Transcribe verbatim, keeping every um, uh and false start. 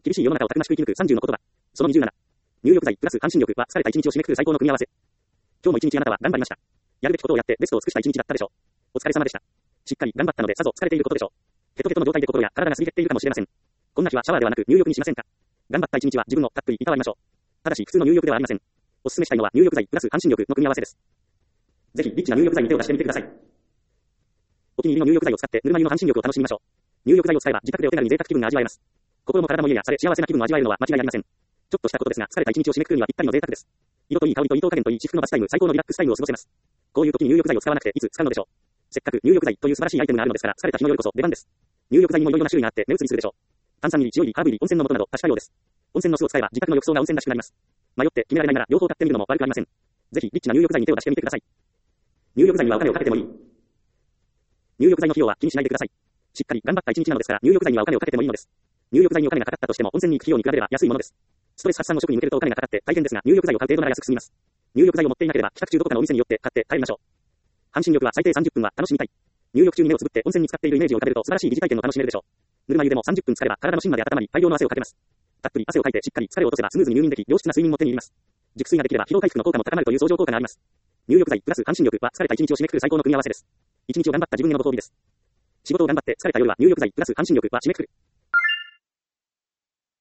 厳しい世の中をたくましく生き抜くさんじゅうの言葉。そのにじゅうなな。入浴剤プラス半身浴は疲れた一日を締めくくる最高の組み合わせ。今日も一日あなたは頑張りました。やるべきことをやってベストを尽くした一日だったでしょう。お疲れ様でした。しっかり頑張ったのでさぞ疲れていることでしょう。ヘトヘトの状態で心や体がすり減っているかもしれません。こんな日はシャワーではなく入浴にしませんか。頑張った一日は自分をたっぷりいたわりましょう。ただし普通の入浴ではありません。おすすめしたいのは入浴剤プラス半身浴の組み合わせです。ぜひリッチな入浴剤に手を出してみてください。お気に入りの入浴剤を使ってぬるま湯の半身浴を楽しみましょう。入浴剤を使えば自宅でお手軽に贅沢気分が味わえます。心も体も癒やされ幸せな気分を味わえるのは間違いありません。ちょっとしたことですが疲れた一日を締めくくるにはぴったりの贅沢です。色といい香りといい加減といい至福のバスタイム最高のリラックスタイムを過ごせます。こういう時に入浴剤を使わなくていつ使うのでしょう。せっかく入浴剤という素晴らしいアイテムがあるのですから疲れた日の夜こそ出番です。入浴剤にもいろいろな種類があって目移りするでしょう。炭酸入り、塩入り、ハーブ入り、温泉の素など多種多様です。温泉の酢を使えば自宅の浴槽が温泉らしくなります。迷って決められないなら両方買ってみるのも悪くありません。ぜひリッチな入浴剤に手を出してみてください。入浴剤にはお金をかけてもいい。入浴剤の費用は気にしないでください。しっかり頑張った一日なのですから入浴剤にはお金をかけてもいいのです。入浴剤にお金がかかったとしても温泉に行く費用に比べれば安いものです。ストレス発散の食に向けるとお金がかかって大変ですが入浴剤を買う程度なら安く済みます。入浴剤を持っていなければ帰宅中どこかのお店に寄って買って帰りましょう。半身浴は最低さんじゅっぷんは楽しみたい。入浴中に目をつぶって温泉に浸かっているイメージを浮かべると素晴らしい疑似体験を楽しめるでしょう。ぬるま湯でもさんじゅっぷん浸かれば体の芯まで温まり大量の汗をかけます。たっぷり汗をかいてしっかり疲れを落とせばスムーズに入眠でき良質な睡眠も手に入れます。熟睡ができれば疲労回復の効果も高まるという相乗効果があります。入浴剤プラス半身浴は疲れた一日を締めくくる最高の組み合わせです。一日を頑張った自分へのご褒美です。仕事を頑張って疲れた夜は入浴剤プラス半身浴は締めくくる。